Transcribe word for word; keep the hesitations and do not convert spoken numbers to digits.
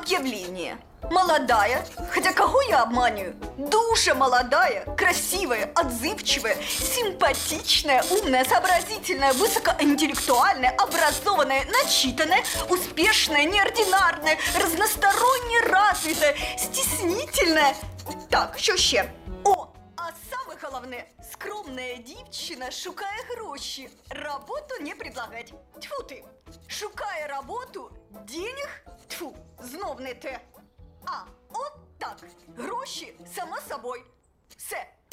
Объявление. Молодая, хотя кого я обманываю? Душа молодая, красивая, отзывчивая, симпатичная, умная, сообразительная, высокоинтеллектуальная, образованная, начитанная, успешная, неординарная, разносторонне развитая, стеснительная. Так, що ще? О, а саме головне, скромная дівчина шукає гроші, работу не предлагать. Тьфу ти, шукає работу, денег, тьфу, знов не те. А, от так, гроші, само собою. Все,